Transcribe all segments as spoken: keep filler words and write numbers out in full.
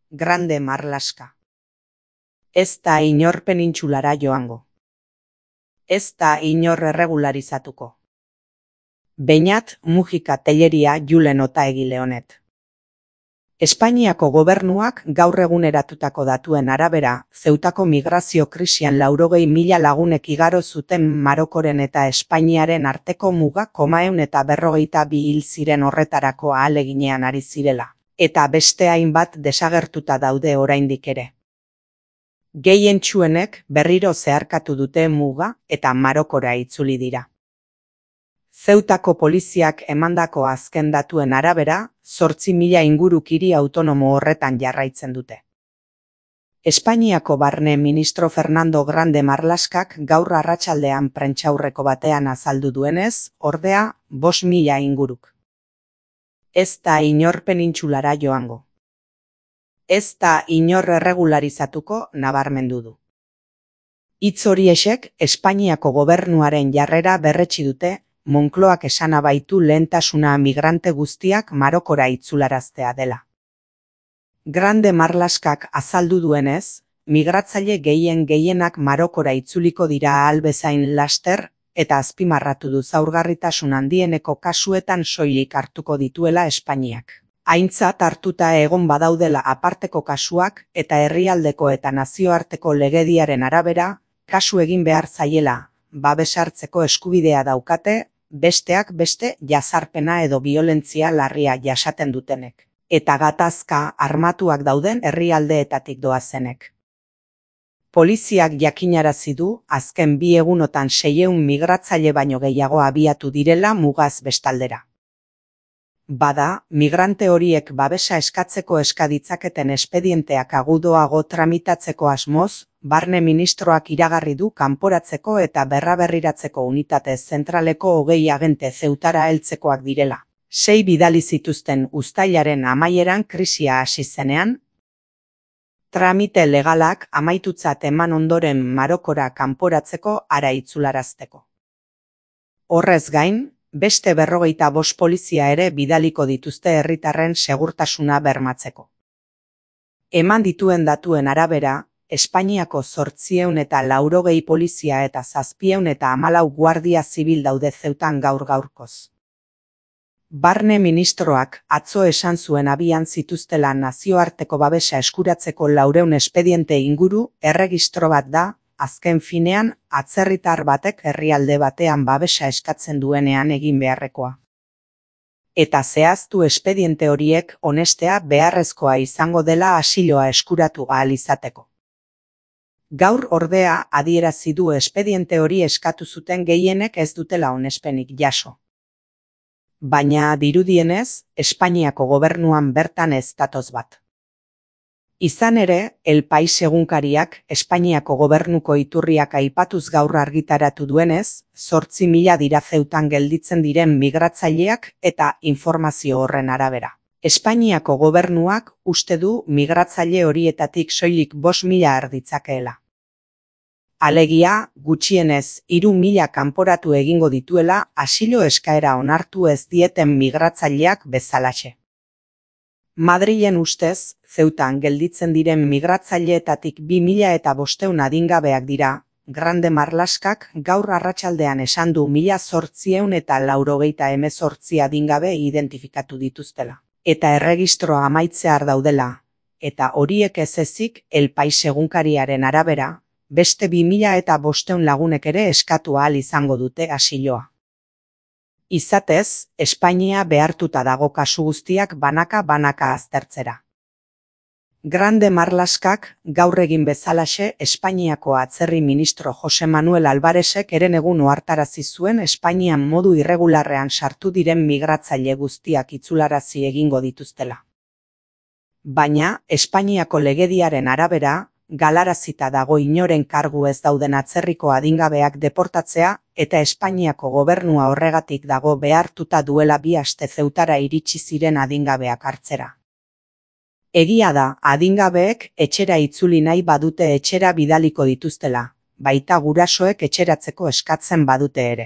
Grande Marlaska. Ez da inor penintsulara joango. Ez da inor erregularizatuko. Beñat Mujika Telleria Julen Otaegile honet. Espainiako gobernuak gaur eguneratutako datuen arabera, Zeutako migrazio krisian laurogei mila lagunek igaro zuten Marokoren eta Espainiaren arteko muga komaeun eta berrogeita bi hil ziren horretarako ahaleginean ari zirela, eta beste hainbat desagertuta daude oraindik ere. Gehientsuenek berriro zeharkatu dute muga eta Marokora itzuli dira. Zeutako poliziak emandako azken datuen arabera, zortzi mila inguruk hiri autonomo horretan jarraitzen dute. Espainiako barne ministro Fernando Grande Marlaskak gaur arratsaldean prentsaurreko batean azaldu duenez, ordea, bost mila inguruk. Ez da inor penintsulara joango. Ez da inor erregularizatuko nabarmendu du. Hitz horiexek Espainiako gobernuaren jarrera berretsi dute, Moncloak esana baitu lehentasuna migrante guztiak Marokora itzularaztea dela. Grande Marlaskak azaldu duenez, migratzaile gehien gehienak Marokora itzuliko dira ahal bezain laster, eta azpimarratu du zaurgarritasun handieneko kasuetan soilik hartuko dituela Espainiak. Aintzat hartuta egon badaudela aparteko kasuak eta herrialdeko eta nazioarteko legediaren arabera, kasu egin behar zaiela, babesartzeko eskubidea daukate, besteak beste jazarpena edo biolentzia larria jasaten dutenek, eta gatazka armatuak dauden herrialdeetatik doazenek. Poliziak jakinarazi du azken bi egunotan seiehun migratzaile baino gehiago abiatu direla mugaz bestaldera. Bada, migrante horiek babesa eskatzeko eskaditzaketen espedienteak agudoago tramitatzeko asmoz, barne ministroak iragarri du kanporatzeko eta berraberriratzeko unitate zentraleko hogei agente Zeutara heltzekoak direla. Sei bidali zituzten uztailaren amaieran krisia hasi zenean, tramite legalak amaitutzat eman ondoren Marokora kanporatzeko ara itzularazteko. Horrez gain, beste berrogeita bost polizia ere bidaliko dituzte herritarren segurtasuna bermatzeko. Eman dituen datuen arabera, Espainiako zortziehun eta laurogei polizia eta zazpieun eta hamalau guardia zibil daude Zeutan gaur gaurkoz. Barne ministroak atzo esan zuen abian zituztela nazioarteko babesa eskuratzeko laurehun espediente inguru erregistro bat da, azken finean, atzerritar batek herrialde batean babesa eskatzen duenean egin beharrekoa. Eta zehaztu espediente horiek onestea beharrezkoa izango dela asiloa eskuratu ahal izateko. Gaur ordea adierazi du espediente hori eskatu zuten gehienek ez dutela onespenik jaso. Baina dirudienez, Espainiako gobernuan bertan ez datoz bat. Izan ere, El País egunkariak Espainiako gobernuko iturriak aipatuz gaur argitaratu duenez, zortzi mila dira Zeutan gelditzen diren migratzaileak eta informazio horren arabera. Espainiako gobernuak uste du migratzaile horietatik soilik bost mila erditzakeela. Alegia, gutxienez, hiru mila kanporatu egingo dituela asilo eskaera onartu ez dieten migratzaileak bezalaxe. Madrilen ustez, Zeutan gelditzen diren migratzaileetatik bi mila eta bosteun adingabeak dira, Grande Marlaskak gaur arratsaldean esan du mila zortziehun eta laurogeita hemezortzi adingabe identifikatu dituztela, eta erregistroa amaitzear daudela, eta horiek ez ezik El País egunkariaren arabera, beste bi mila eta bosteun lagunek ere eskatu ahal izango dute asiloa. Izatez, Espainia behartuta dago kasu guztiak banaka-banaka aztertzera. Grande Marlaskak gaur egin bezalaxe Espainiako atzerri ministro Jose Manuel Alvarezek herenegun ohartarazi zuen Espainian modu irregularrean sartu diren migratzaile guztiak itzularazi egingo dituztela. Baina, Espainiako legediaren arabera, galarazita dago inoren kargu ez dauden atzerriko adingabeak deportatzea eta Espainiako gobernua horregatik dago behartuta duela bi aste Zeutara iritsi ziren adingabeak hartzera. Egia da, adingabeek etxera itzuli nahi badute etxera bidaliko dituztela, baita gurasoek etxeratzeko eskatzen badute ere.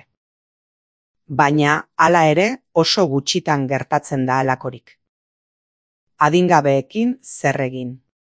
Baina, hala ere, oso gutxitan gertatzen da halakorik. Adingabeekin zer egin?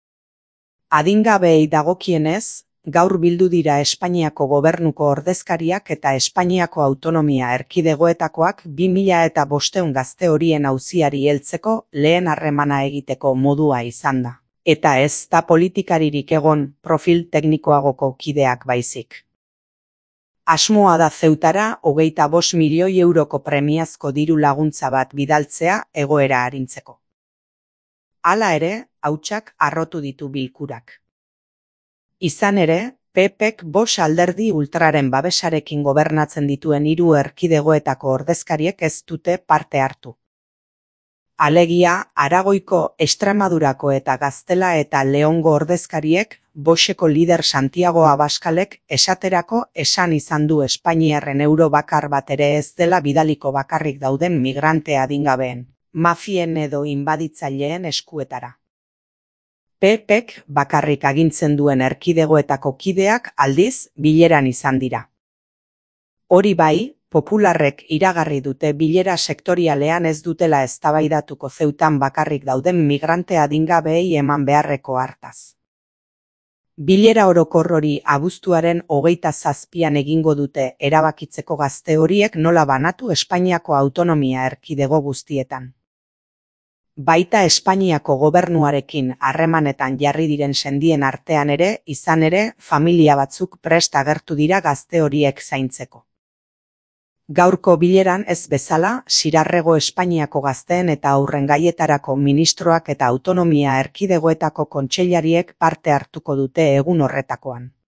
Adingabeei dagokienez, gaur bildu dira Espainiako gobernuko ordezkariak eta Espainiako autonomia erkidegoetakoak bi mila eta bostehun gazte horien auziari heltzeko lehen harremana egiteko modua izan da. Eta ez da politikaririk egon profil teknikoagoko kideak baizik. Asmoa da Zeutara hogeita bost milioi euroko premiazko diru laguntza bat bidaltzea egoera arintzeko. Hala ere, hautsak harrotu ditu bilkurak. Izan ere, P Pek bost alderdi ultraren babesarekin gobernatzen dituen hiru erkidegoetako ordezkariek ez dute parte hartu. Alegia, Aragoiko, Extremadurako eta Gaztela eta Leongo ordezkariek, Voxeko lider Santiago Abaskalek esaterako esan izan du Espainiarren euro bakar bat ere ez dela bidaliko bakarrik dauden migrante adingabeen, mafien edo inbaditzaileen eskuetara. P Pek bakarrik agintzen duen erkidegoetako kideak aldiz bileran izan dira. Hori bai, popularrek iragarri dute bilera sektorialean ez dutela eztabaidatuko Zeutan bakarrik dauden migrante adingabeei eman beharreko hartaz. Bilera orokor hori abuztuaren hogeita zazpian egingo dute erabakitzeko gazte horiek nola banatu Espainiako autonomia erkidego guztietan. Baita Espainiako gobernuarekin harremanetan jarri diren sendien artean ere, izan ere, familia batzuk prest agertu dira gazte horiek zaintzeko. Gaurko bileran ez bezala, Sirarrego Espainiako gazteen eta haurren gaietarako ministroak eta autonomia erkidegoetako kontseilariek parte hartuko dute egun horretakoan.